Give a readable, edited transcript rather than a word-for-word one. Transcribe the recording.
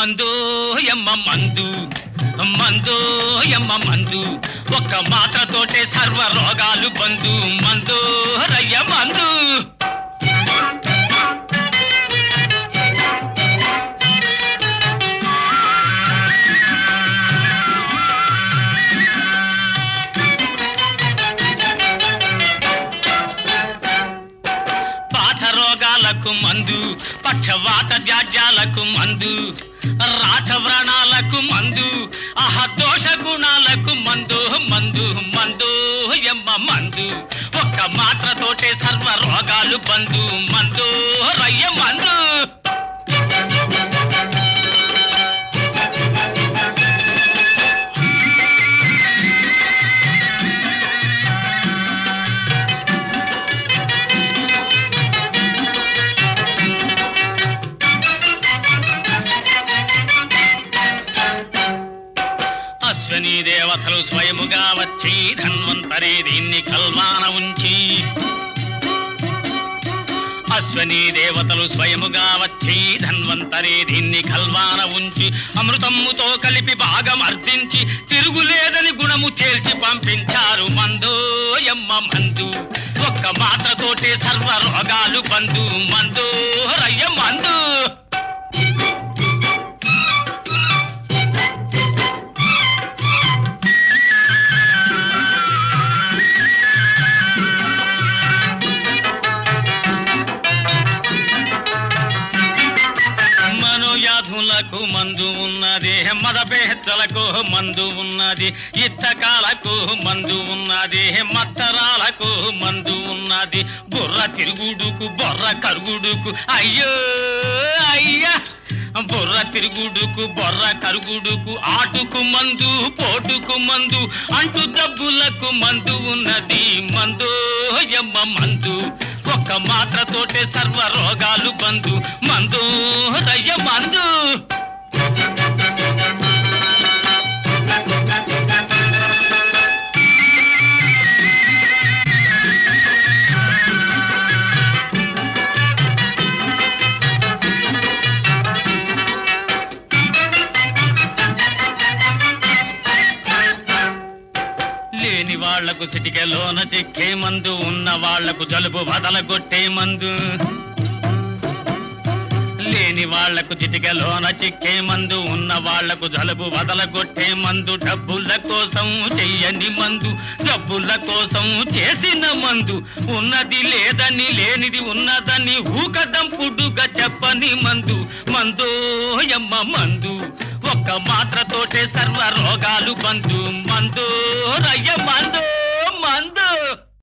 మందు ఎమ్మ మందు మందు ఎమ్మ మందు ఒక్క మాత్రతోటే సర్వ రోగాలు బందు మందు రయ్య మందు మందు పక్షవాత జాజ్యాలకు మందు రాచవ్రణాలకు మందు దోష గుణాలకు మందు మందు మందు ఎమ్మ మందు ఒక్క మాత్రతోటే సర్వ రోగాలు బందు మందు రయ్య మందు అశ్వనీ దేవతలు స్వయముగా వచ్చి ధన్వంతరి దీన్ని కల్వాన ఉంచి అశ్వనీ దేవతలు స్వయముగా వచ్చి ధన్వంతరి దీన్ని కల్వాన ఉంచి అమృతమ్ముతో కలిపి భాగం అర్జించి తిరుగులేదని గుణము తేల్చి పంపించారు మందు ఎమ్మ మందు ఒక్క మాత్రతోటే సర్వ రోగాలు బందు మందు రయ్య మందు మనోయాధులకు మందు ఉన్నది మదబేహత్తలకు మందు ఉన్నది ఇత్తకాలకు మందు ఉన్నది మత్తరాలకు మందు ఉన్నది బుర్ర తిరుగుడుకు బొర్ర కరుగుడుకు అయ్యో అయ్యా బుర్ర తిరుగుడుకు బొర్ర కరుగుడుకు ఆటుకు మందు పోటుకు మందు అంటు జబ్బులకు మందు ఉన్నది మందు ఎమ్మ మందు ఒక్క మాత్రతోటే సర్వ రోగాలు బందు మందు రయ్య మందు లేని వాళ్లకు చిటికెలోన చిక్కే మందు ఉన్న వాళ్లకు జలుబు వదలగొట్టే మందు లేని వాళ్లకు చిటికెలోన చిక్కే మందు ఉన్న వాళ్లకు జలుబు వదలగొట్టే మందు డబ్బుల కోసం చెయ్యని మందు డబ్బుల కోసం చేసిన మందు ఉన్నది లేదని లేనిది ఉన్నదని ఊకదంపుడుగా చెప్పని మందు మందు ఎమ్మ మందు ఒక్క మాత్రతోటే సర్వ రోగాలు బందు మందు